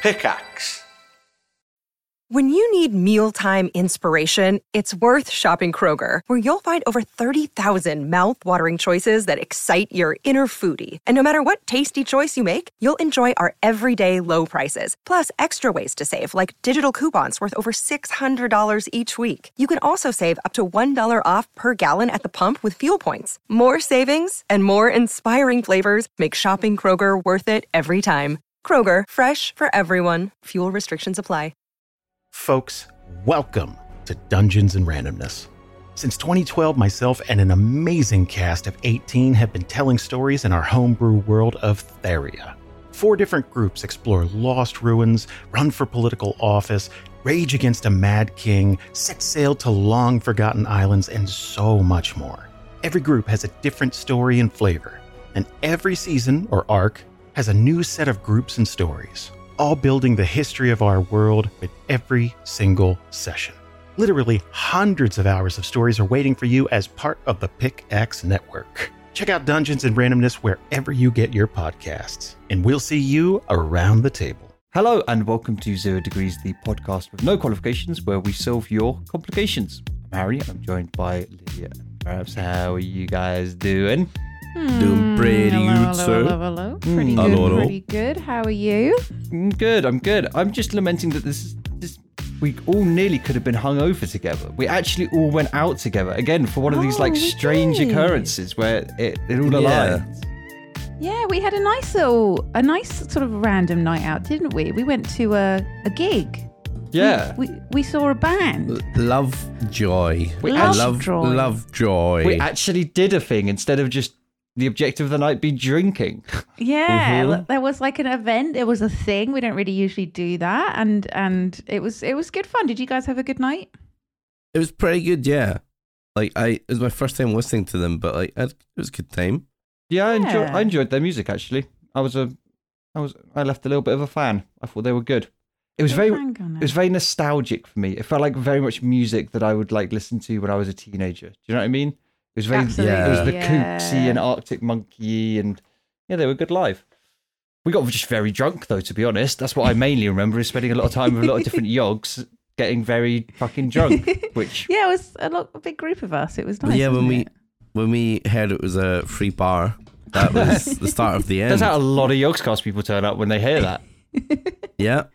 Pickaxe. When you need mealtime inspiration, it's worth shopping Kroger, where you'll find over 30,000 mouth-watering choices that excite your inner foodie. And no matter what tasty choice you make, you'll enjoy our everyday low prices, plus extra ways to save, like digital coupons worth over $600 each week. You can also save up to $1 off per gallon at the pump with fuel points. More savings and more inspiring flavors make shopping Kroger worth it every time. Kroger, fresh for everyone. Fuel restrictions apply. Folks, welcome to Dungeons and Randomness. Since 2012, myself and an amazing cast of 18 have been telling stories in our homebrew world of Theria. 4 different groups explore lost ruins, run for political office, rage against a mad king, set sail to long-forgotten islands, and so much more. Every group has a different story and flavor, and every season, or arc, has a new set of groups and stories, all building the history of our world with every single session. Literally hundreds of hours of stories are waiting for you as part of the Pickaxe Network. Check out Dungeons and Randomness wherever you get your podcasts, and we'll see you around the table. Hello and welcome to 0 Degrees, the podcast with no qualifications where we solve your complications. I'm Harry and I'm joined by Lydia and Perhaps. How are you guys doing? Doing pretty good, sir. Hello. Pretty good. How are you? Good, I'm good. I'm just lamenting that this we all nearly could have been hung over together. We actually all went out together again for one of these strange occurrences where it all aligned. Yeah, we had a nice sort of random night out, didn't we? We went to a gig. Yeah. We saw a band. Lovejoy. Lovejoy. We actually did a thing instead of just the objective of the night be drinking. Yeah, there was like an event. It was a thing. We don't really usually do that, and it was good fun. Did you guys have a good night? It was pretty good, yeah. It was my first time listening to them, but it was a good time. Yeah, I enjoyed their music actually. I left a little bit of a fan. I thought they were good. It was very nostalgic for me. It felt like very much music that I would listen to when I was a teenager. Do you know what I mean? It was very, It was the Kooksy and Arctic Monkey, and yeah, they were good live. We got just very drunk though, to be honest. That's what I mainly remember, is spending a lot of time with a lot of different yogs, getting very fucking drunk. Which it was a big group of us. It was nice. But yeah, when we heard it was a free bar, that was the start of the end. There's how a lot of Yogscast people turn up when they hear that. Yeah.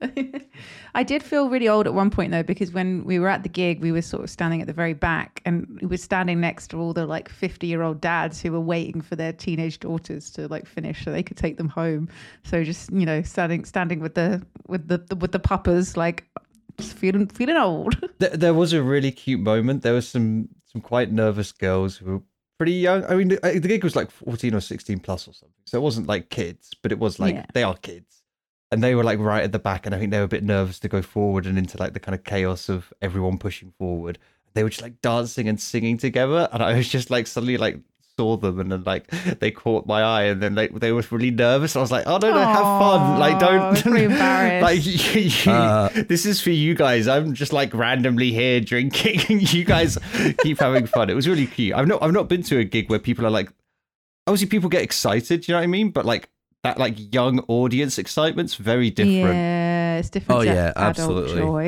I did feel really old at one point though, because when we were at the gig, we were sort of standing at the very back, and we were standing next to all the 50-year-old dads who were waiting for their teenage daughters to finish so they could take them home. So just standing with the puppers, just feeling old. There was a really cute moment. There was some quite nervous girls who were pretty young. I mean, the gig was 14 or 16 plus or something, so it wasn't kids, but it was they are kids. And they were right at the back, and I think they were a bit nervous to go forward and into the kind of chaos of everyone pushing forward. They were just dancing and singing together, and I was just suddenly saw them, and then they caught my eye, and then they were really nervous. I was like, oh no, have fun! Don't. Pretty embarrassed. This is for you guys. I'm just randomly here drinking, and you guys keep having fun. It was really cute. I've not been to a gig where people are obviously people get excited. Do you know what I mean? But that young audience excitement's very different. Yeah, it's different. Oh yeah, adult absolutely. Joy.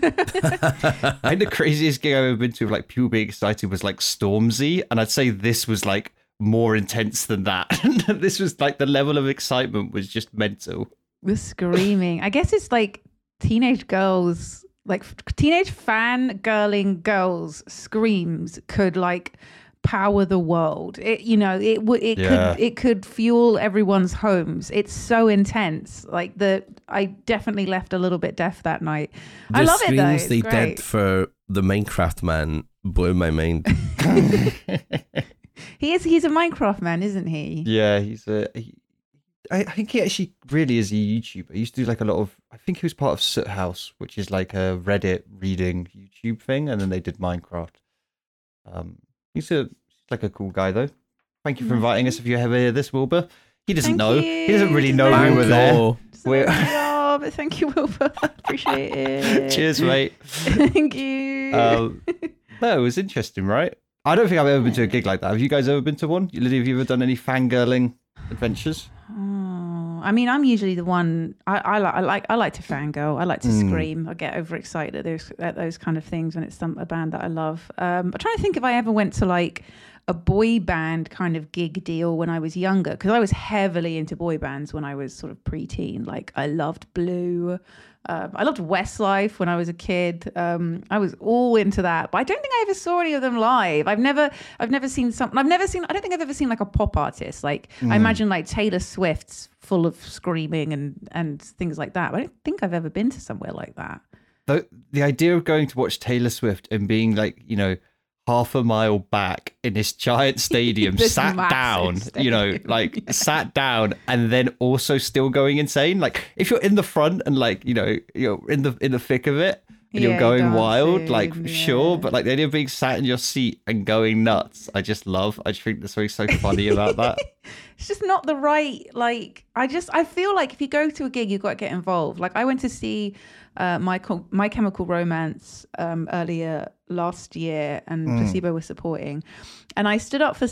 I think the craziest gig I've ever been to of people being excited was Stormzy, and I'd say this was more intense than that. This was the level of excitement was just mental. The screaming. I guess it's teenage girls, teenage fangirling girls screams could power the world. It could fuel everyone's homes. It's so intense. I definitely left a little bit deaf that night. I love it though. The screams they did for the Minecraft man blew my mind. He's a Minecraft man, isn't he? Yeah, I think he actually really is a YouTuber. He used to do a lot of, I think he was part of Soot House, which is a Reddit reading YouTube thing, and then they did Minecraft. He's a cool guy though. Thank you for inviting us. If you ever hear this, Wilbur, he doesn't know. He doesn't really know we were there. But thank you, Wilbur. Appreciate it. Cheers, mate. Thank you. No, it was interesting, right? I don't think I've ever been to a gig like that. Have you guys ever been to one? Lydia, have you ever done any fangirling adventures? I mean, I'm usually the one. I like to fangirl. I like to scream. I get overexcited at those kind of things when it's a band that I love. I'm trying to think if I ever went to like a boy band kind of gig deal when I was younger, because I was heavily into boy bands when I was sort of preteen. Like I loved Blue. I loved Westlife when I was a kid. I was all into that, but I don't think I ever saw any of them live. I've never seen some. I don't think I've ever seen like a pop artist. Like I imagine like Taylor Swift's full of screaming and things like that. But I don't think I've ever been to somewhere like that. The idea of going to watch Taylor Swift and being like, half a mile back in this giant stadium, sat down, sat down, and then also still going insane. Like if you're in the front and like, you're in the thick of it and you're going wild, like sure, but like the idea of being sat in your seat and going nuts, I just think there's something so funny about that. It's just not the right, like, I feel like if you go to a gig, you've got to get involved. Like I went to see My Chemical Romance earlier last year, and Placebo was supporting, and I stood up for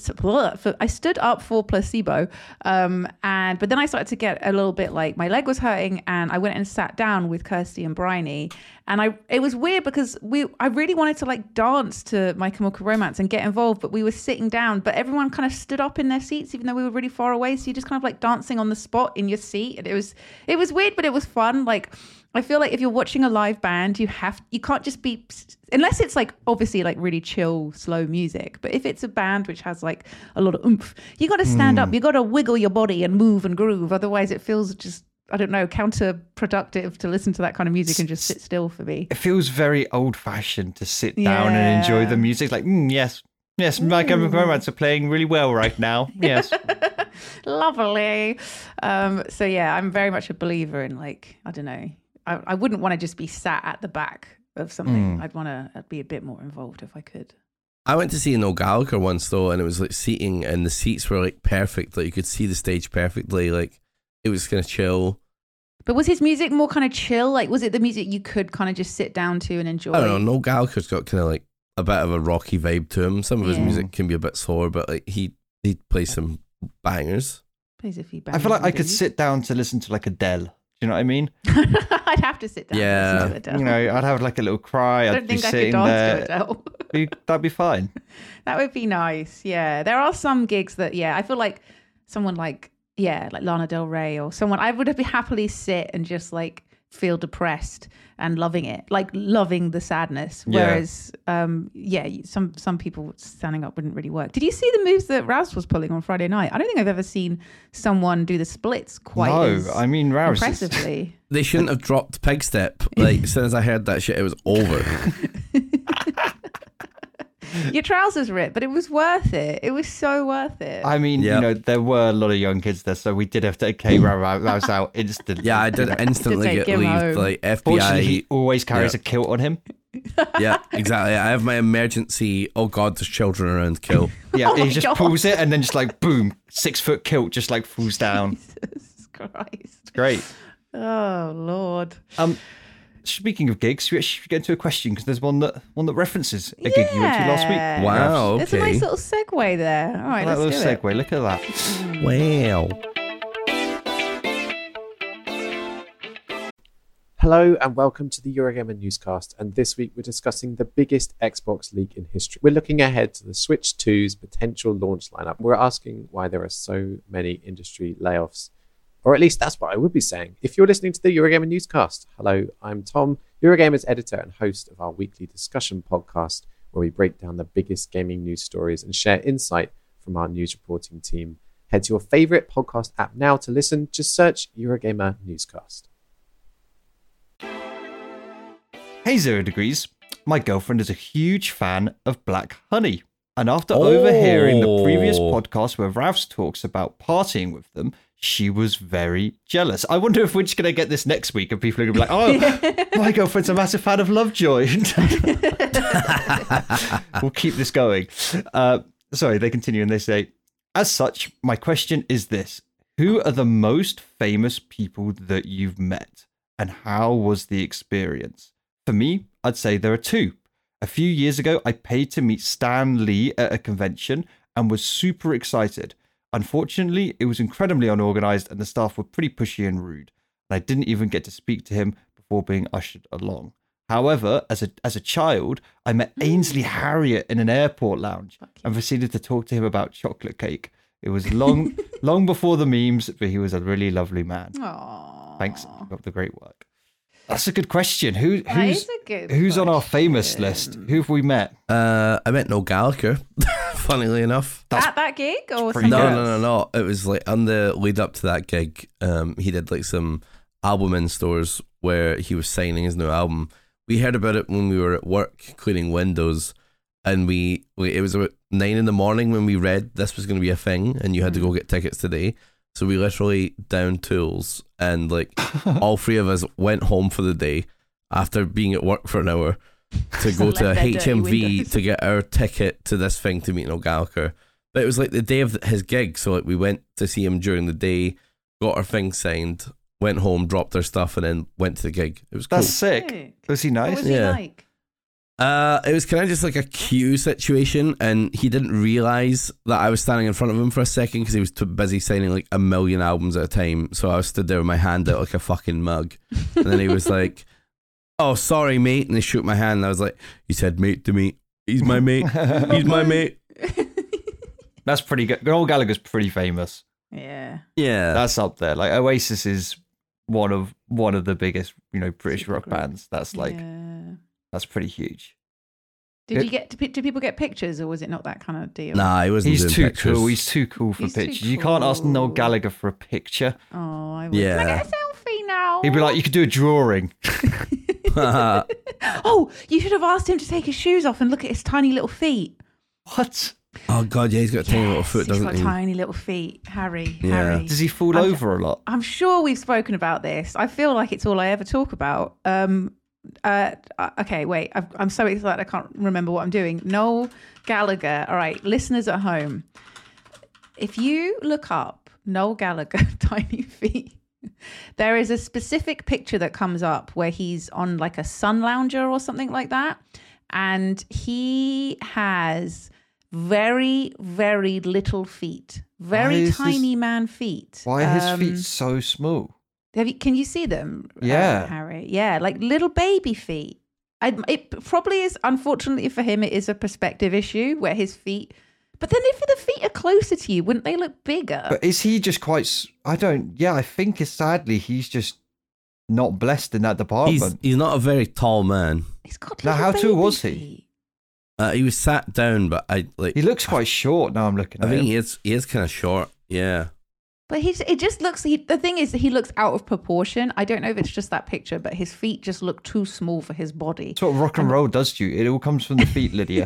Placebo, but then I started to get a little bit like my leg was hurting, and I went and sat down with Kirsty and Bryony, and it was weird because I really wanted to like dance to My Chemical Romance and get involved, but we were sitting down, but everyone kind of stood up in their seats even though we were really far away, so you're just kind of like dancing on the spot in your seat, and it was weird, but it was fun. Like I feel like if you're watching a live band, you can't just be, unless it's like obviously like really chill, slow music. But if it's a band which has like a lot of oomph, you got to stand up, you got to wiggle your body and move and groove. Otherwise, it feels just, I don't know, counterproductive to listen to that kind of music and just sit still for me. It feels very old fashioned to sit down and enjoy the music. Like, yes, My Chemical Romance are playing really well right now. Yes. Lovely. So yeah, I'm very much a believer in like, I don't know. I wouldn't want to just be sat at the back of something. I'd want to be a bit more involved if I could. I went to see Noel Gallagher once though, and it was like seating, and the seats were like perfect. Like you could see the stage perfectly. Like it was kind of chill. But was his music more kind of chill? Like was it the music you could kind of just sit down to and enjoy? I don't know. Noel Gallagher's got kind of like a bit of a rocky vibe to him. Some of his music can be a bit slower, but like he plays some bangers. Plays a few bangers. I feel like I could sit down to listen to like Adele. Do you know what I mean? I'd have to sit down. Yeah. And listen to Adele. I'd have like a little cry. I don't think I could dance to Adele. That'd be fine. That would be nice. Yeah. There are some gigs that, I feel like someone like Lana Del Rey or someone, I would happily sit and just like feel depressed and loving it, like loving the sadness. Whereas, some people standing up wouldn't really work. Did you see the moves that Rouse was pulling on Friday night? I don't think I've ever seen someone do the splits Rouse impressively. They shouldn't have dropped Pig Step. Like, as soon as I heard that shit, it was over. Your trousers ripped, but it was worth it. It was so worth it. I mean, there were a lot of young kids there, so we did have to take Rouse out instantly. Yeah, I did instantly get leave. Like FBI. Fortunately, he always carries a kilt on him. Yeah, exactly. I have my emergency, oh God, there's children around kill. Yeah, he just pulls it and then just like, boom, 6-foot kilt just like falls down. Jesus Christ. It's great. Oh, Lord. Speaking of gigs, we should get into a question because there's one that references a gig you went to last week. Wow, okay. There's a nice little segue there. All right, let's do it. Segue. Look at that. Wow. Hello and welcome to the Eurogamer Newscast, and this week we're discussing the biggest Xbox leak in history. We're looking ahead to the Switch 2's potential launch lineup. We're asking why there are so many industry layoffs. Or at least that's what I would be saying. If you're listening to the Eurogamer Newscast, hello, I'm Tom, Eurogamer's editor and host of our weekly discussion podcast, where we break down the biggest gaming news stories and share insight from our news reporting team. Head to your favourite podcast app now to listen. Just search Eurogamer Newscast. Hey 0 Degrees, my girlfriend is a huge fan of Black Honey. And after overhearing the previous podcast where Ralphs talks about partying with them, she was very jealous. I wonder if we're just going to get this next week and people are going to be like, oh, my girlfriend's a massive fan of Lovejoy. We'll keep this going. Sorry, they continue and they say, as such, my question is this. Who are the most famous people that you've met? And how was the experience? For me, I'd say there are two. A few years ago, I paid to meet Stan Lee at a convention and was super excited. Unfortunately, it was incredibly unorganized and the staff were pretty pushy and rude. And I didn't even get to speak to him before being ushered along. However, as a child, I met Ainsley Harriott in an airport lounge and proceeded to talk to him about chocolate cake. It was long before the memes, but he was a really lovely man. Aww. Thanks for the great work. That's a good question. Who's question. On our famous list? Who have we met? I met Noel Gallagher, funnily enough. At that gig or pretty something? No. It was like on the lead up to that gig. He did like some album in stores where he was signing his new album. We heard about it when we were at work cleaning windows, and it was about 9 a.m. when we read this was going to be a thing, and you had to go get tickets today. So we literally downed tools, and like all three of us went home for the day after being at work for an hour to go to HMV to get our ticket to this thing to meet Noel Gallagher. But it was like the day of his gig, so like we went to see him during the day, got our thing signed, went home, dropped our stuff, and then went to the gig. It was cool. That's sick. Was he nice? What was he like? It was kind of just like a queue situation, and he didn't realise that I was standing in front of him for a second because he was too busy signing like 1 million albums at a time. So I stood there with my hand out like a fucking mug, and then he was like, "Oh, sorry, mate," and he shook my hand, and I was like, "You said mate to me. He's my mate. He's my mate." That's pretty good. Noel Gallagher's pretty famous. Yeah. That's up there. Like Oasis is one of the biggest, British rock bands. That's like. Yeah. That's pretty huge. Did people get pictures, or was it not that kind of deal? Nah, he wasn't. He's too pictures. cool. He's too cool for pictures. You can't ask Noel Gallagher for a picture. Oh, I would. Yeah. Can I get a selfie now? He'd be like, you could do a drawing. Oh, you should have asked him to take his shoes off and look at his tiny little feet. What? Oh god, yeah, he's got a tiny little foot, doesn't he? He's got tiny little feet, Harry. Yeah. Harry. Does he fall over a lot? I'm sure we've spoken about this. I feel like it's all I ever talk about. Okay, wait. I'm so excited I can't remember what I'm doing. Noel Gallagher. All right, listeners at home. If you look up Noel Gallagher tiny feet, there is a specific picture that comes up where he's on like a sun lounger or something like that. And he has very, very little feet. Very tiny man feet. Why are his feet so small? Can you see them? Yeah. Harry. Yeah, like little baby feet. It probably is, unfortunately for him, it is a perspective issue where his feet... But then if the feet are closer to you, wouldn't they look bigger? But is he just quite... I think sadly he's just not blessed in that department. He's not a very tall man. He's got now, how tall was he? feet. He was sat down, but he looks quite short now I'm looking at him. I think he is kind of short, yeah. But it just looks... the thing is that he looks out of proportion. I don't know if it's just that picture, but his feet just look too small for his body. That's what rock and roll does to you. It all comes from the feet, Lydia.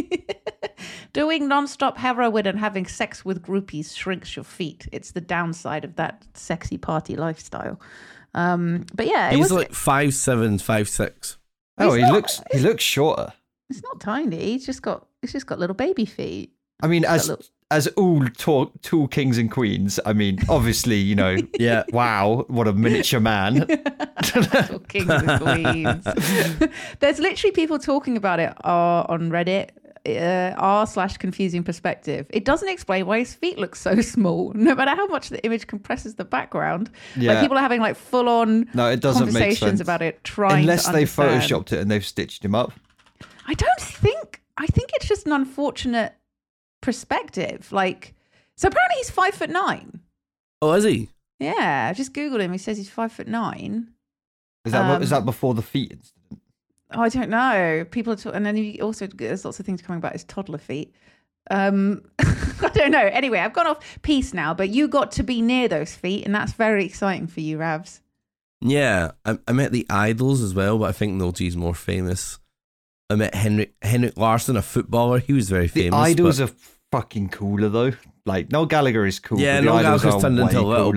Doing non-stop heroin and having sex with groupies shrinks your feet. It's the downside of that sexy party lifestyle. But yeah, he's like 5'7", 5'6". Oh, he looks shorter. It's not tiny. It's just got little baby feet. I mean, as all tall kings and queens, I mean, obviously, yeah. Wow, what a miniature man. Tall kings and queens. There's literally people talking about it on Reddit. r/confusing perspective. It doesn't explain why his feet look so small, no matter how much the image compresses the background. Yeah. Like people are having like full on it doesn't make conversations sense about it, trying unless to they understand. photoshopped it and they've stitched him up. I think it's just an unfortunate perspective. Like, so apparently he's 5'9". Oh, is he? Yeah, I just googled him. He says he's 5'9". Is that before the feet incident? Oh, I don't know. People are talking, and then he also there's lots of things coming about his toddler feet. I don't know. Anyway, I've gone off piece now, but you got to be near those feet, and that's very exciting for you, Ravs. Yeah, I met the Idols as well, but I think Noel G's more famous. I met Henrik Larsson, a footballer. He was very famous. The Idols are fucking cooler though. Like Noel Gallagher is cool. Yeah, Noel Gallagher's turned into a little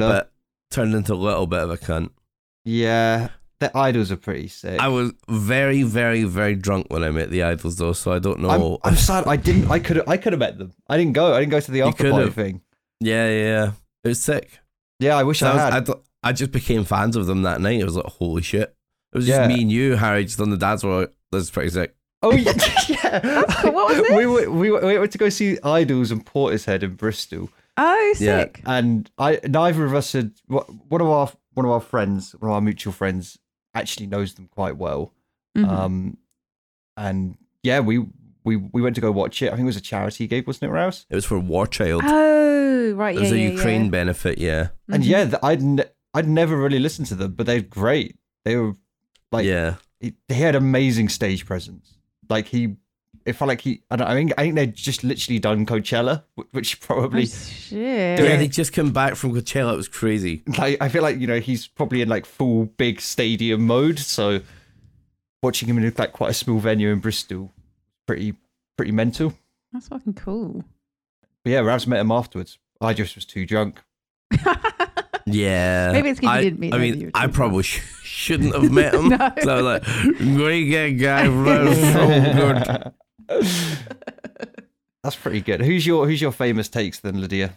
bit of a cunt. Yeah. The Idols are pretty sick. I was very, very, very drunk when I met the Idols, though, so I don't know. I'm sad. I could have met them. I didn't go. I didn't go to the after party thing. Yeah. It was sick. Yeah, I wish I had. I just became fans of them that night. It was like, holy shit. It was just me and you, Harry, just on the dance floor. This is pretty sick. Oh, yeah. What was this? We went to go see Idols in Portishead in Bristol. Oh, sick. And neither of us had. One of our friends, one of our mutual friends, actually knows them quite well. Mm-hmm. And yeah, we went to go watch it. I think it was a charity gig, wasn't it, Rouse? It was for War Child. Oh, right. It was a Ukraine benefit, yeah. And yeah, I'd never really listened to them, but they're great. They were like, he had amazing stage presence. Like it felt like I think they'd just literally done Coachella, which probably. Oh, shit. Yeah, they just come back from Coachella. It was crazy. Like, I feel like, he's probably in like full big stadium mode. So watching him in like quite a small venue in Bristol, pretty mental. That's fucking cool. But yeah, Ravs met him afterwards. I just was too drunk. Yeah. Maybe it's because you didn't meet him. I mean, I probably shouldn't have met him. No. So I was like, great guy, so good. That's pretty good. Who's your famous takes then, Lydia?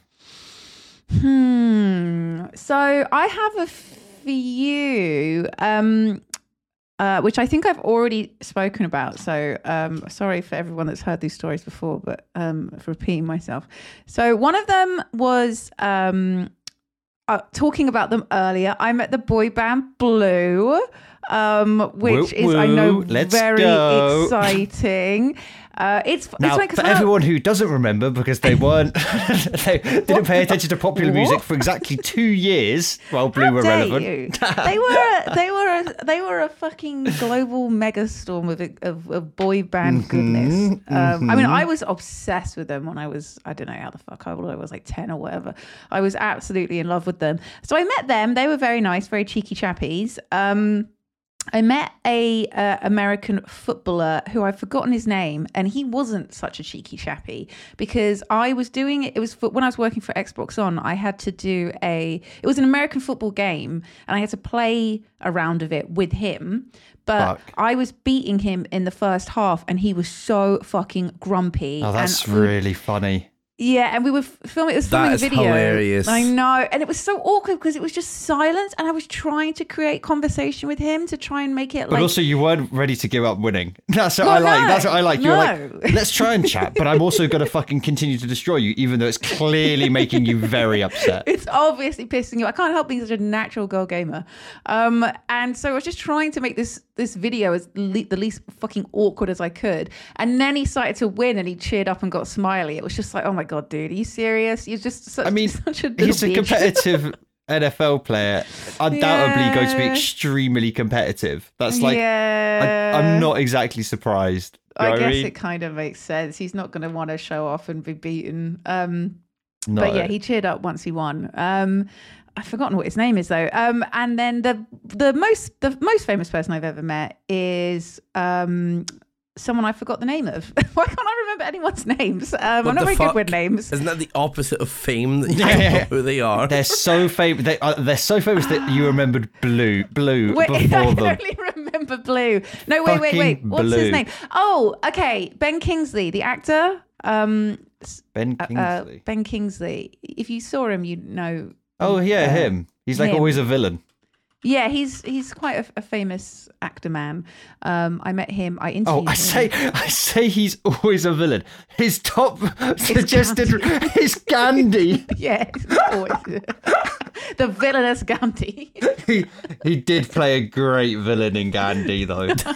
So I have a few, which I think I've already spoken about. So sorry for everyone that's heard these stories before, but for repeating myself. So one of them was talking about them earlier. I met the boy band Blue, which is, I know, very exciting. It's for everyone who doesn't remember, because they they didn't pay attention to popular music for exactly 2 years while Blue were relevant. They were a fucking global megastorm of boy band goodness. I mean, I was obsessed with them when I was, I don't know how the fuck I was, like 10 or whatever. I was absolutely in love with them. So I met them. They were very nice, very cheeky chappies. I met a American footballer who I've forgotten his name, and he wasn't such a cheeky chappy, because I was doing it. It was when I was working for Xbox On. I had to do it was an American football game, and I had to play a round of it with him. But I was beating him in the first half, and he was so fucking grumpy. Oh, that's really funny. Yeah, and we were filming. It was filming a video. Hilarious. I know, and it was so awkward because it was just silence, and I was trying to create conversation with him to try and make it. But also, you weren't ready to give up winning. That's what I like. That's what I like. You're like, let's try and chat, but I'm also going to fucking continue to destroy you, even though it's clearly making you very upset. It's obviously pissing you. I can't help being such a natural girl gamer, and so I was just trying to make this video as the least fucking awkward as I could. And then he started to win, and he cheered up and got smiley. It was just like, oh my God, dude, are you serious? You're just such a little he's a bitch. Competitive NFL player, undoubtedly going to be extremely competitive. That's like, I'm not exactly surprised. I guess it kind of makes sense. He's not going to want to show off and be beaten. No. But yeah, he cheered up once he won. I've forgotten what his name is though. And then the most famous person I've ever met is someone I forgot the name of. Why can't I remember anyone's names? I'm not very good with names. Isn't that the opposite of fame? That you don't know who they are. They're so famous. They're so famous that you remembered Blue wait, before I them. only remember Blue. No, wait. What's his name? Oh, okay. Ben Kingsley, the actor. Ben Kingsley. Ben Kingsley. If you saw him, you'd know. Oh yeah, him. He's like always a villain. Yeah, he's quite a famous actor man. I met him. I interviewed him. I say he's always a villain. His top suggested is Gandhi. Yeah, always the villainous Gandhi. He did play a great villain in Gandhi, though. He'd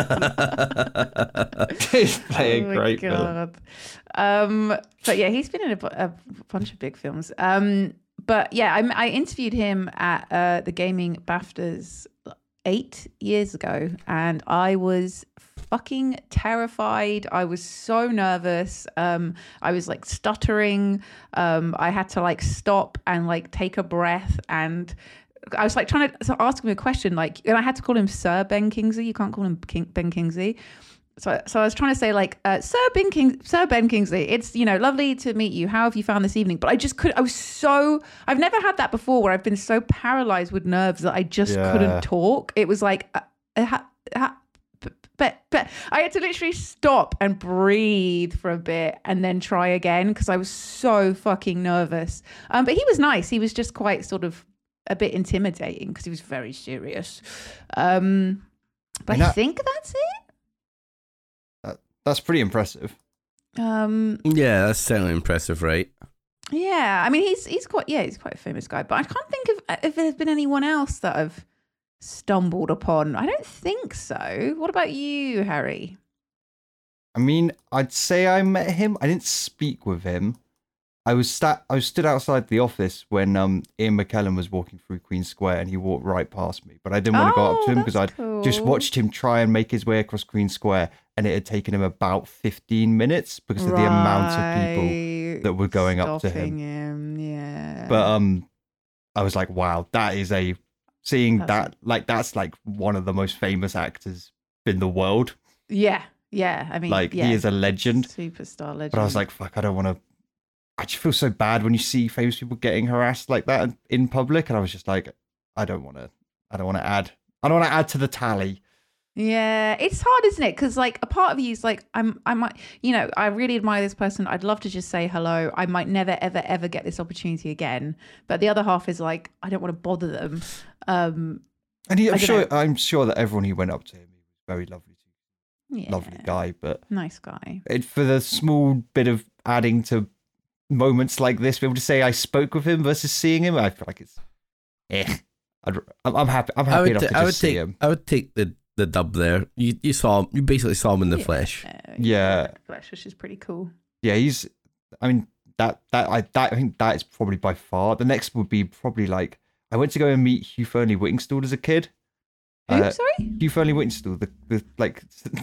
play a great villain. But yeah, he's been in a bunch of big films. But yeah, I interviewed him at the Gaming BAFTAs 8 years ago, and I was fucking terrified. I was so nervous. I was like stuttering. I had to like stop and like take a breath, and I was like trying to ask him a question, like, and I had to call him Sir Ben Kingsley. You can't call him Ben Kingsley. So I was trying to say, like, Sir Ben Kingsley, it's, lovely to meet you. How have you found this evening? But I just couldn't. I've never had that before, where I've been so paralyzed with nerves that I just couldn't talk. It was like, but I had to literally stop and breathe for a bit and then try again, because I was so fucking nervous. But he was nice. He was just quite sort of a bit intimidating because he was very serious. But I think that's it. That's pretty impressive. Yeah, that's certainly impressive, right? Yeah, I mean he's quite a famous guy, but I can't think of if there's been anyone else that I've stumbled upon. I don't think so. What about you, Harry? I mean, I'd say I met him. I didn't speak with him. I was stood outside the office when Ian McKellen was walking through Queen Square, and he walked right past me. But I didn't want to go up to him because I'd just watched him try and make his way across Queen Square, and it had taken him about 15 minutes because of the amount of people that were going up to him. Yeah. But I was like, wow, that's like one of the most famous actors in the world. Yeah. Yeah, I mean, he is a legend, superstar legend. But I was like, fuck, I don't want to. I just feel so bad when you see famous people getting harassed like that in public, and I was just like, I don't want to add to the tally. Yeah, it's hard, isn't it? Because like a part of you is like, I might, I really admire this person. I'd love to just say hello. I might never, ever, ever get this opportunity again. But the other half is like, I don't want to bother them. And I'm sure that everyone who went up to him was very lovely. Yeah. Lovely guy, but nice guy. For the small bit of adding to moments like this, be able to say I spoke with him versus seeing him, I feel like it's I'm happy enough to just see him. I would take the dub there. You basically saw him in the flesh. Yeah, flesh, which is pretty cool. Yeah, I think that is probably by far. The next would be probably like I went to go and meet Hugh Fearnley-Whittingstall as a kid. Who, sorry? Hugh Fearnley-Whittingstall, the like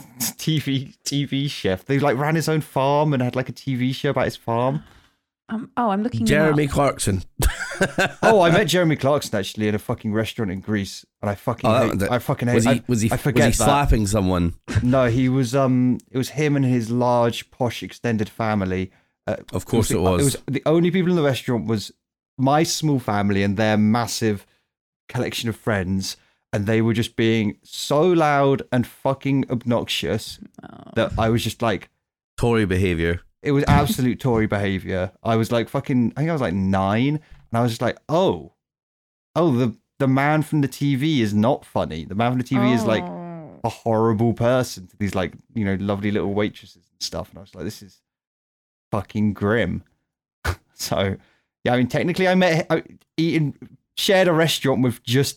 TV chef. They like ran his own farm and had like a TV show about his farm. I'm looking. Jeremy Clarkson. I met Jeremy Clarkson actually in a fucking restaurant in Greece, and I fucking hate. Was he slapping someone? No, he was. It was him and his large posh extended family. Of course, it was. It was the only people in the restaurant was my small family and their massive collection of friends. And they were just being so loud and fucking obnoxious that I was just like... Tory behaviour. It was absolute Tory behaviour. I was like I think I was like 9. And I was just like, the man from the TV is not funny. The man from the TV is like a horrible person to these like, lovely little waitresses and stuff. And I was like, this is fucking grim. So, yeah, I mean, technically shared a restaurant with just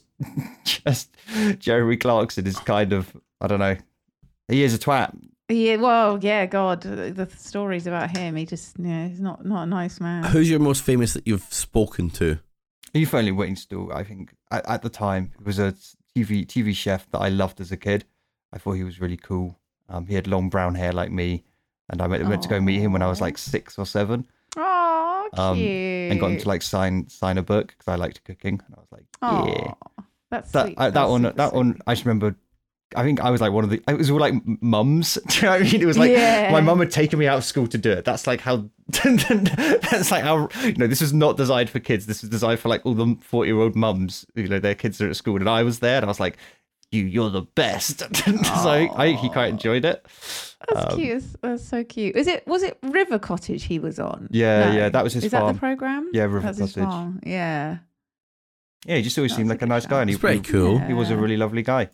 Jeremy Clarkson is kind of, I don't know, he is a twat. Yeah, well, yeah, God, the stories about him, he just, he's not a nice man. Who's your most famous that you've spoken to? Hugh Fearnley-Whittingstall, I think, at the time, he was a TV chef that I loved as a kid. I thought he was really cool. He had long brown hair like me, and I went to go meet him when I was like 6 or 7. Oh, cute. And got him to like sign a book because I liked cooking, and I was like, yeah. That's sweet. That one. I just remember. I think I was like one of the. It was all like mums. Do you know what I mean? It was like my mum had taken me out of school to do it. That's like how. That's like how. This is not designed for kids. This is designed for like all the 40-year-old mums. Their kids are at school, and I was there, and I was like, "You're the best." So he quite enjoyed it. That's cute. That's so cute. Was it River Cottage he was on? Yeah, yeah. That was his farm. Is that the program? Yeah, River Cottage. Yeah. Yeah, he just always seemed like a nice guy, and he was pretty cool. He was a really lovely guy.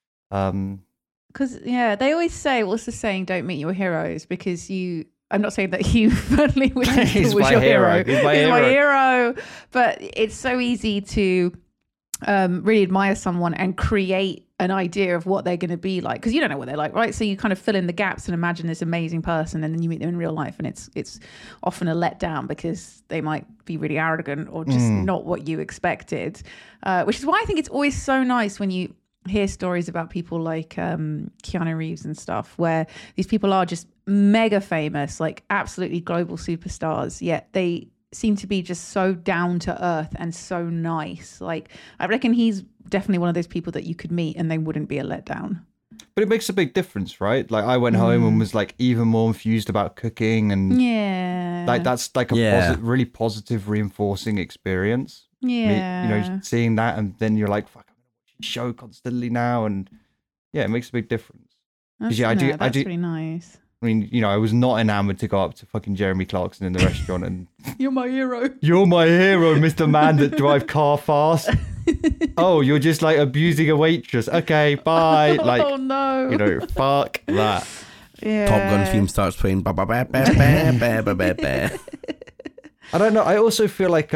Because they always say, what's the saying? Don't meet your heroes, because I'm not saying that Hugh Fearnley-Whittingstall was your hero. He's my hero. But it's so easy to really admire someone and create an idea of what they're going to be like, because you don't know what they're like, right? So you kind of fill in the gaps and imagine this amazing person, and then you meet them in real life, and it's often a letdown because they might be really arrogant or just not what you expected, which is why I think it's always so nice when you hear stories about people like Keanu Reeves and stuff, where these people are just mega famous, like absolutely global superstars, yet they seem to be just so down to earth and so nice. Like, I reckon he's definitely one of those people that you could meet and they wouldn't be a letdown. But it makes a big difference, right? Like, I went home and was like even more enthused about cooking, and like that's like a really positive, reinforcing experience. Yeah, seeing that, and then you're like, fuck, I'm gonna watch the show constantly now, and it makes a big difference. That's pretty nice. I mean, I was not enamored to go up to fucking Jeremy Clarkson in the restaurant and... You're my hero. You're my hero, Mr. Man that drive car fast. Oh, you're just like abusing a waitress. Okay, bye. Like, oh, no. Fuck that. Yeah. Top Gun theme starts playing. I don't know. I also feel like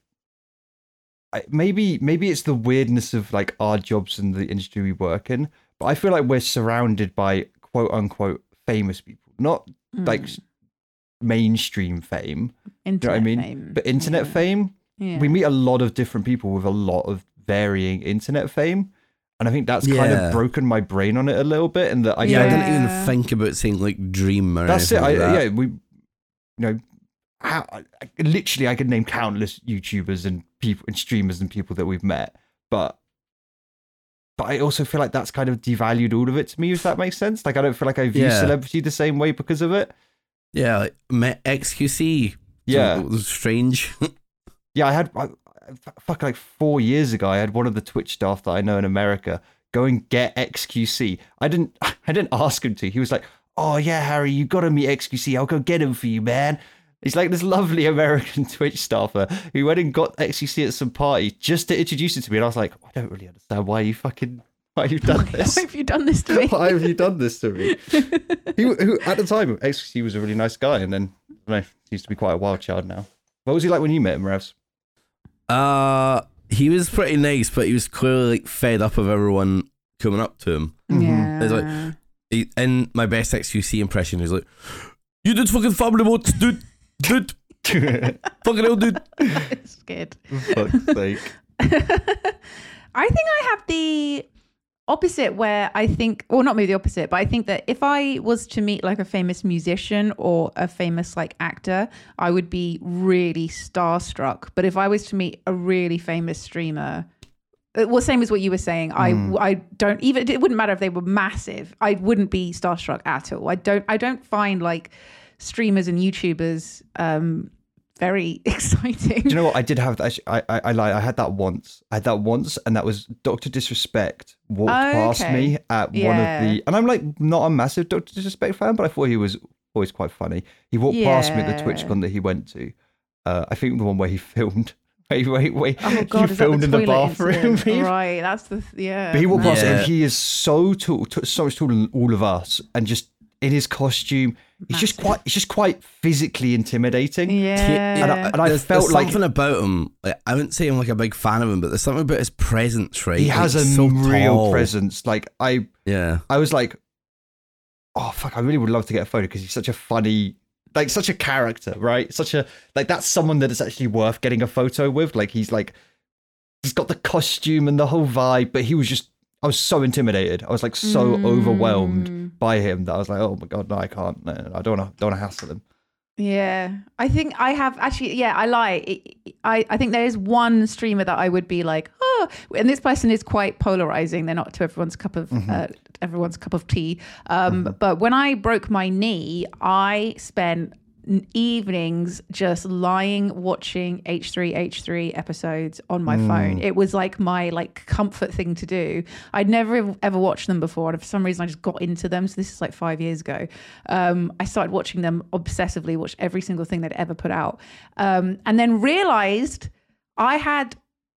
maybe it's the weirdness of like our jobs and the industry we work in, but I feel like we're surrounded by quote unquote famous people, not like mainstream fame. Internet you know what I mean? fame. But internet fame. Yeah. We meet a lot of different people with a lot of varying internet fame. And I think that's kind of broken my brain on it a little bit. And that I didn't even think about saying like Dream or that's it. anything like that. Yeah, we, you know, literally I could name countless YouTubers and people and streamers and people that we've met. But I also feel like that's kind of devalued all of it to me, if that makes sense. Like I don't feel like I view celebrity the same way because of it. Yeah, like met XQC. Yeah. It was strange. Yeah, I had like 4 years ago, I had one of the Twitch staff that I know in America go and get XQC. I didn't ask him to. He was like, "Oh yeah, Harry, you got to meet XQC. I'll go get him for you, man." He's like this lovely American Twitch staffer who went and got XQC at some party just to introduce it to me, and I was like, I don't really understand why you've done this. Why have you done this to me? Why have you done this to me? Who at the time, XQC was a really nice guy, and then I don't know, he used to be quite a wild child now. What was he like when you met him, Revs? He was pretty nice, but he was clearly like fed up of everyone coming up to him. Yeah. It's like, in my best XQC impression, he's like, "You did fucking family modes, dude. Fucking hell, dude." It's good. For fuck's sake. I think I have the opposite where I think, or not maybe the opposite, but I think that if I was to meet like a famous musician or a famous like actor, I would be really starstruck. But if I was to meet a really famous streamer, well, same as what you were saying, I don't even, it wouldn't matter if they were massive. I wouldn't be starstruck at all. I don't find like streamers and YouTubers very exciting. Do you know what? I did have that. I lied. I had that once. And that was Dr. Disrespect walked past me at one of the. And I'm like not a massive Dr. Disrespect fan, but I thought he was always quite funny. He walked past me at the TwitchCon that he went to. I think the one where he filmed. Wait. Oh God, he filmed in the bathroom. Right, that's the But he walked past and he is so tall, so much taller than all of us, and just in his costume. It's just quite physically intimidating. Yeah. And I felt like something about him. Like, I wouldn't say I'm like a big fan of him, but there's something about his presence, right? He has a real presence. Like I was like, oh fuck, I really would love to get a photo because he's such a funny, like such a character, right? Such a like that's someone that is actually worth getting a photo with. Like he's got the costume and the whole vibe, but I was so intimidated. I was like so overwhelmed by him that I was like, oh my God, no, I can't. No, I don't want to hassle him. Yeah. I think I have actually, I lie. I think there is one streamer that I would be like, oh, and this person is quite polarizing. They're not to everyone's cup of tea. But when I broke my knee, I spent evenings just lying watching H3H3 episodes on my phone. It was like my comfort thing to do. I'd never ever watched them before, and for some reason I just got into them. So this is like 5 years ago. I started watching them obsessively, watched every single thing they'd ever put out, and then realized I had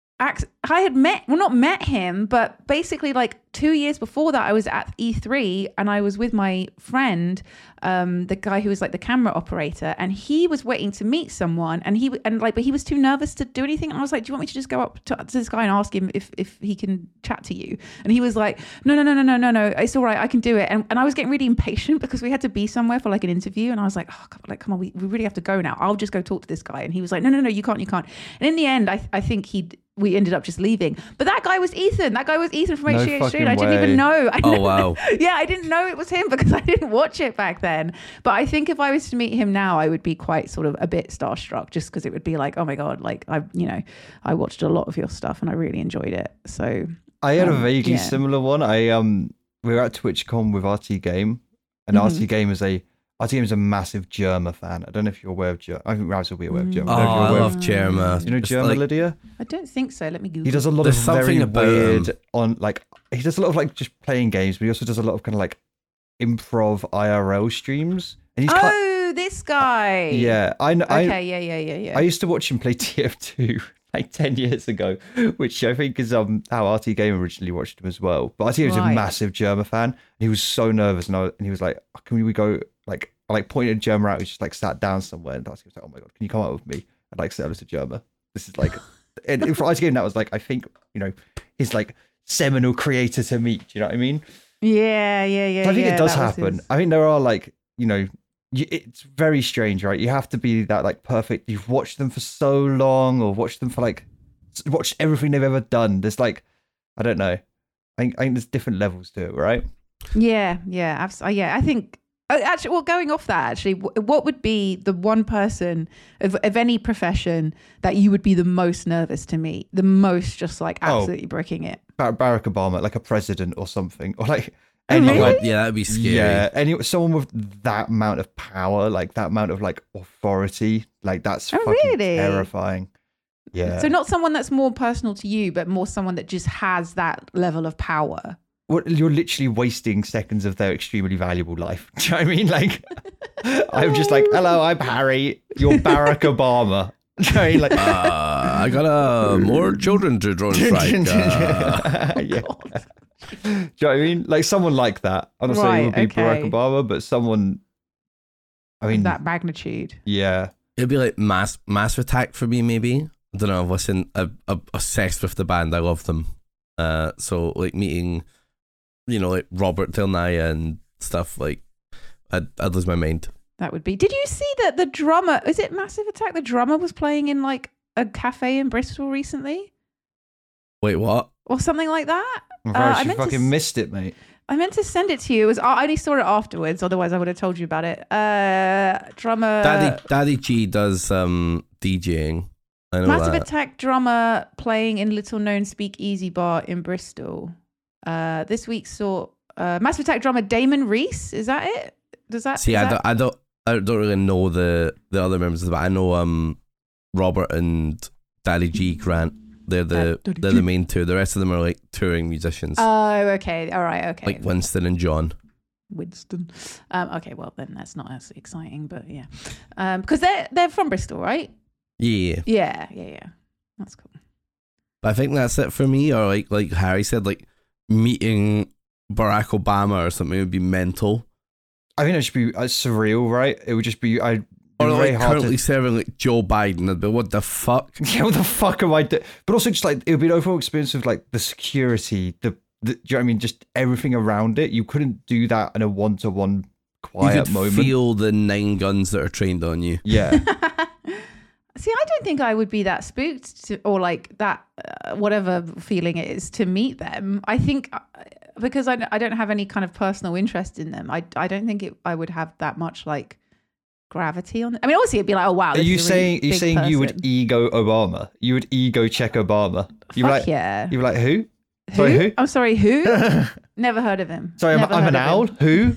not met him, but basically like 2 years before that, I was at E3 and I was with my friend, the guy who was like the camera operator, and he was waiting to meet someone, but he was too nervous to do anything. And I was like, "Do you want me to just go up to this guy and ask him if he can chat to you?" And he was like, "No, it's all right, I can do it." And I was getting really impatient because we had to be somewhere for like an interview, and I was like, "Oh, come on, we really have to go now. I'll just go talk to this guy." And he was like, "No, you can't." And in the end, I think we ended up just leaving. But that guy was Ethan. That guy was Ethan from HGH3. I didn't even know. Wow. Yeah, I didn't know it was him because I didn't watch it back then. But I think if I was to meet him now, I would be quite sort of a bit starstruck, just because it would be like, oh my God, like I watched a lot of your stuff and I really enjoyed it. So I had a vaguely similar one. We were at TwitchCon with RT Game, and RT Game is a massive Germa fan. I don't know if you're aware of Germa. I think Raz will be aware of Germa. I love Germa. You know Germa, Lydia? I don't think so. Let me Google. He does a lot of very weird he does a lot of like just playing games, but he also does a lot of kind of like improv IRL streams. And he's this guy. Yeah, I know. Okay, yeah. I used to watch him play TF2 like 10 years ago, which I think is how RT Game originally watched him as well. But RT was a massive Germa fan. And he was so nervous, and he was like, "Can we go?" Like I pointed Germa out. He just like sat down somewhere, and RT was like, "Oh my God, can you come out with me?" I'd like to say hello to Germa. This is like, and for Ice Game, that was like, I think, his like seminal creator to meet. Do you know what I mean? Yeah. So I think it does happen. I think there are like, it's very strange, right? You have to be that like perfect. You've watched them for so long, or watched them for like, watched everything they've ever done. There's like, I don't know. I think there's different levels to it, right? Yeah, absolutely. Yeah, I think. Actually, well, going off that, actually, what would be the one person of any profession that you would be the most nervous to meet? The most just like absolutely breaking it? Barack Obama, like a president or something. Or like anyone. Really? Yeah, that'd be scary. Yeah, someone with that amount of power, like that amount of like authority, like that's fucking terrifying. Yeah. So not someone that's more personal to you, but more someone that just has that level of power. Well, you're literally wasting seconds of their extremely valuable life. Do you know what I mean? Like, I'm just like, hello, I'm Harry. You're Barack Obama. Do you know what I mean? Like, I got more children to draw and strike. Yeah. Do you know what I mean? Like someone like that. I'm not saying it would be Barack Obama, but someone. I mean, that magnitude. Yeah, it'd be like Massive Attack for me. Maybe I don't know. I'm obsessed with the band. I love them. So like meeting. Like Robert Del Naya and stuff, like I'd lose my mind. That would be. Did you see that the drummer, is it Massive Attack? The drummer was playing in like a cafe in Bristol recently? Wait, what? Or something like that? I fucking missed it, mate. I meant to send it to you. I only saw it afterwards, otherwise I would have told you about it. Drummer... Daddy G does DJing. I know Massive that. Attack drummer playing in little known speakeasy bar in Bristol. This week saw Massive Attack drummer Damon Reese. Is that it? Does that see? I don't really know the other members of the band. I know Robert and Daddy G Grant. They're the main two. The rest of them are like touring musicians. Oh, okay, all right, okay. Like Winston and John. Winston. Okay, well then that's not as exciting, but yeah, because they're from Bristol, right? Yeah. That's cool. But I think that's it for me. Or like Harry said, like. Meeting Barack Obama or something would be mental. I think it should be surreal, right? It would just be or like currently serving like Joe Biden. But what the fuck? Yeah, what the fuck am I doing? But also just like it would be an overall experience of like the security, do you know what I mean? Just everything around it. You couldn't do that in a one-to-one quiet moment. You could feel the 9 guns that are trained on you. Yeah. See, I don't think I would be that spooked or like that, whatever feeling it is to meet them. I think because I don't have any kind of personal interest in them, I don't think I would have that much like gravity on it. I mean, obviously it'd be like, oh wow. Are you saying you would ego Obama? You would ego check Obama? Fuck like, yeah. You'd be like, who? Who? Sorry, who? I'm sorry, who? Never heard of him. Sorry, I'm an owl. Who?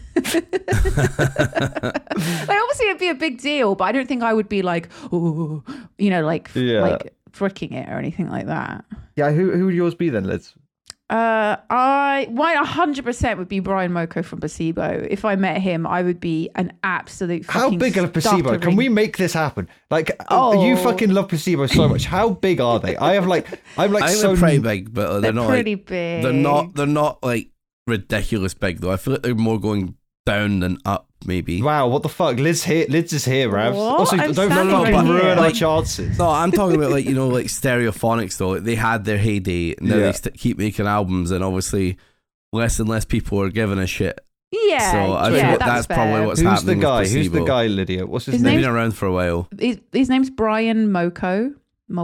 Like, obviously, it'd be a big deal, but I don't think I would be like, oh, like freaking it or anything like that. Yeah, who would yours be then, Liz? Mine 100% would be Brian Moko from Placebo. If I met him, I would be an absolute fucking How big are Placebo? Can we make this happen? Like, you fucking love Placebo so much. How big are they? I'm so pretty big, but they're not pretty like, big. They're not like ridiculous big though. I feel like they're more going down than up, maybe. Wow, what the fuck? Liz is here, Ravs. What? Also, I'm don't standing fucking right ruin here. our chances. No, I'm talking about like like Stereophonics though. Like, they had their heyday, and then they keep making albums, and obviously less and less people are giving a shit. Yeah, so I feel like that's probably what's happening. Who's the guy, Lydia? What's his name? They've been around for a while. His name's Brian Moko.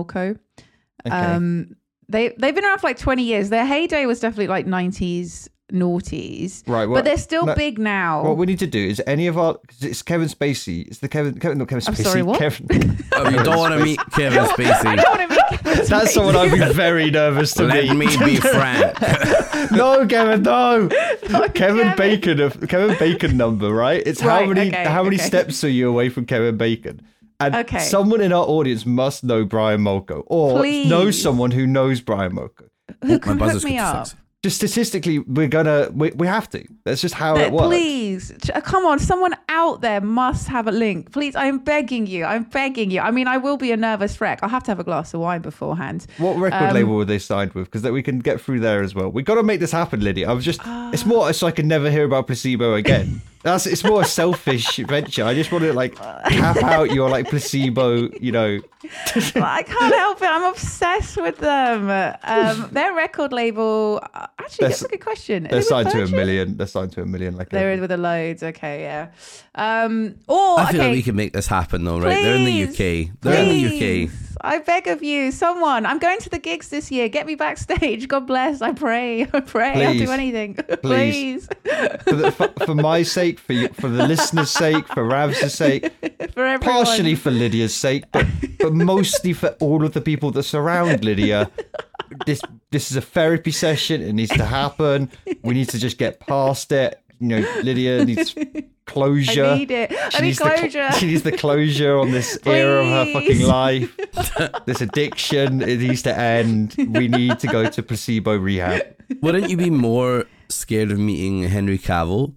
Okay. They've been around for like 20 years. Their heyday was definitely like 90s. Noughties, right? But they're still big now. What we need to do is because it's Kevin Spacey. It's the Kevin not Kevin Spacey. I'm sorry, what? Kevin. You don't want to meet Kevin Spacey. I don't want to meet Kevin Spacey. That's someone I'd be very nervous to meet. Let me be frank. No, Kevin, no. Kevin Bacon number, right? It's how many steps are you away from Kevin Bacon? And someone in our audience must know Brian Molko or know someone who knows Brian Molko. Who can hook me up? Just statistically, we have to. That's just how it works. Please, come on. Someone out there must have a link. Please, I'm begging you. I mean, I will be a nervous wreck. I'll have to have a glass of wine beforehand. What record label were they signed with? Because we can get through there as well. We got to make this happen, Lydia. I was just, it's more so I can never hear about Placebo again. It's more a selfish venture. I just want to like cap out your like placebo, you know. I can't help it. I'm obsessed with them. Their record label. Actually, that's a good question. They're signed to 1 million. They're signed to 1 million. Like they're with the loads. Okay, yeah. I feel like we can make this happen, though, right? They're in the UK. They're in the UK. I beg of you, someone. I'm going to the gigs this year. Get me backstage. God bless. I pray. Please. I'll do anything. Please. For my sake, for the listeners' sake, for Rav's sake, for everyone. Partially for Lydia's sake, but mostly for all of the people that surround Lydia. This is a therapy session. It needs to happen. We need to just get past it. You know, Lydia needs closure. I need it. I need closure. She needs the closure on this era of her fucking life. This addiction, it needs to end. We need to go to placebo rehab. Wouldn't you be more scared of meeting Henry Cavill?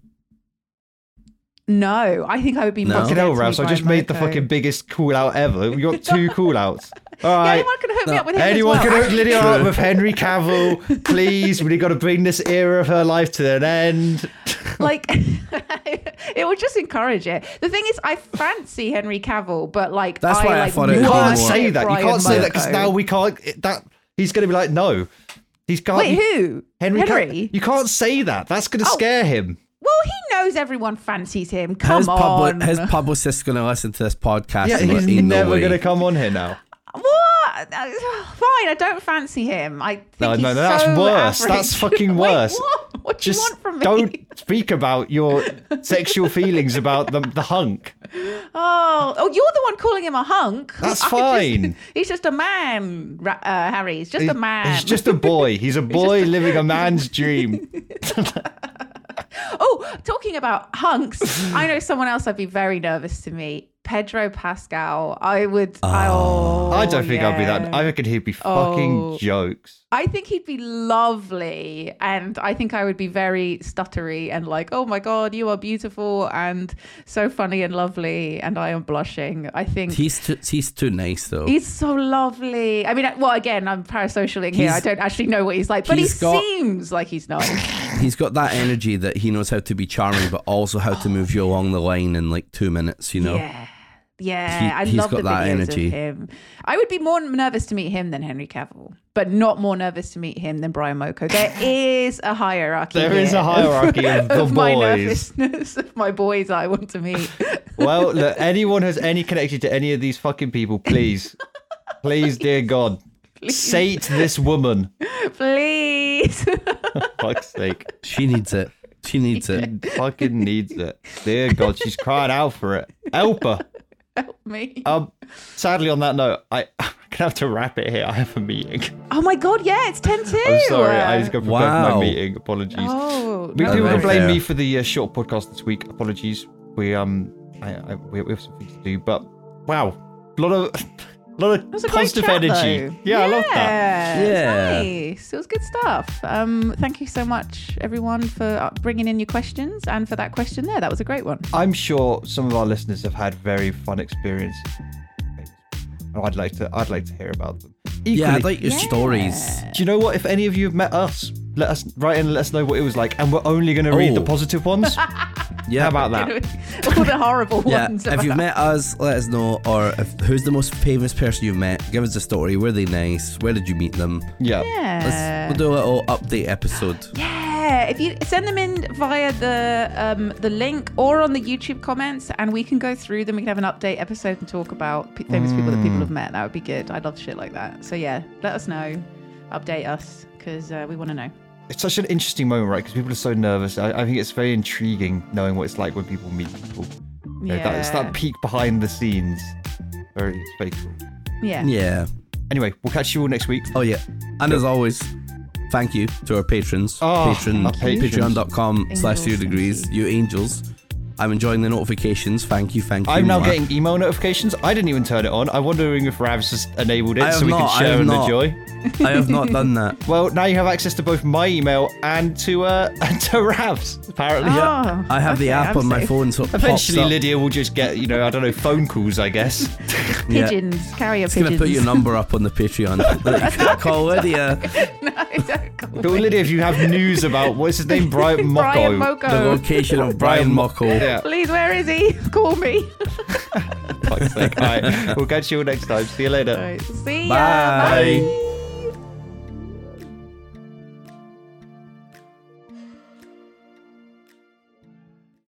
No, I think I would be more Fucking hell, Rav, so I just made the fucking biggest call out ever. We got 2 call outs. All right. Yeah, anyone can hook me up with him Anyone as well. can hook Lydia up with Henry Cavill. Please, we've got to bring this era of her life to an end. Like, it would just encourage it. The thing is, I fancy Henry Cavill, but like, that's why I thought it You was can't more. say that. You can't say that because now we can't. He's going to be like, no. He's can't. Wait, who? Henry? You can't say that. That's going to scare him. Well, he knows everyone fancies him. Come on. His publicist's going to listen to this podcast. Yeah, and he's ain't never no way. going to come on here now. What? Fine, I don't fancy him. I think he's that's so worse. average. That's fucking worse. Wait, what do you want from me? Don't speak about your sexual feelings about the hunk. Oh, you're the one calling him a hunk. That's fine. He's just a man, Harry. He's just a man. He's just a boy. He's a boy living a man's dream. Oh, talking about hunks, I know someone else I'd be very nervous to meet. Pedro Pascal. I would. I don't think I'd be that. I reckon he'd be fucking jokes. I think he'd be lovely, and I think I would be very stuttery and like, oh my god, you are beautiful and so funny and lovely, and I am blushing. I think he's too nice though. He's so lovely. I mean, well, again, I'm parasocialing here. I don't actually know what he's like, but he seems like he's nice. He's got that energy that he knows how to be charming, but also how to move you along the line in like 2 minutes. You know. Yeah, I love the videos of him. I would be more nervous to meet him than Henry Cavill, but not more nervous to meet him than Brian Moko. There is a hierarchy. There is a hierarchy of the boys. My nervousness of my boys I want to meet. Well, look, anyone has any connection to any of these fucking people, please, dear God, sate this woman. Please. Fuck's sake. She needs it. She needs it. Fucking needs it. Dear God, she's crying out for it. Help her. Help me. Sadly, on that note, I'm gonna have to wrap it here. I have a meeting. Oh my God, yeah, it's 10:02. I'm sorry, I just got to prepare for my meeting. Apologies. People can blame me for the short podcast this week. Apologies. We have some things to do, but wow, a lot of positive energy. Though. Yeah, I love that. Yeah, nice. It was good stuff. Thank you so much, everyone, for bringing in your questions and for that question there. That was a great one. I'm sure some of our listeners have had very fun experiences. I'd like to hear about them. Equally, yeah, I'd like your stories. Do you know what? If any of you have met us, let us write in and let us know what it was like. And we're only going to read the positive ones. Yeah, how about that? All the horrible ones. If you've met us, let us know. Or who's the most famous person you've met? Give us a story. Were they nice? Where did you meet them? Yeah. We'll do a little update episode. Yeah, if you send them in via the link or on the YouTube comments, and we can go through them. We can have an update episode and talk about famous people that people have met. That would be good. I love shit like that. So yeah, let us know, update us, because we want to know. It's such an interesting moment, right? Because people are so nervous. I think it's very intriguing knowing what it's like when people meet people. Yeah, it's that peek behind the scenes. It's very cool. Yeah. Anyway, we'll catch you all next week. Oh yeah, and as always, thank you to our patrons. Patreon.com/0degrees. You angels. I'm enjoying the notifications. Thank you. I'm now getting email notifications. I didn't even turn it on. I'm wondering if Rav's just enabled it so we can share in the joy. I have not done that. Well, now you have access to both my email and to Rav's, apparently. Yeah. I have the app on my phone, so it eventually pops up. Lydia will just get, phone calls, I guess. Pigeons, carrier pigeons. It's going to put your number up on the Patreon. Call Lydia. But Lydia, if you have news about, what's his name? Brian Mocko. Brian Mocko. The location of Brian Mocko. Yeah. Please, where is he? Call me. Fuck's sake. All right, we'll catch you next time. See you later. All right, see ya. Bye. Bye.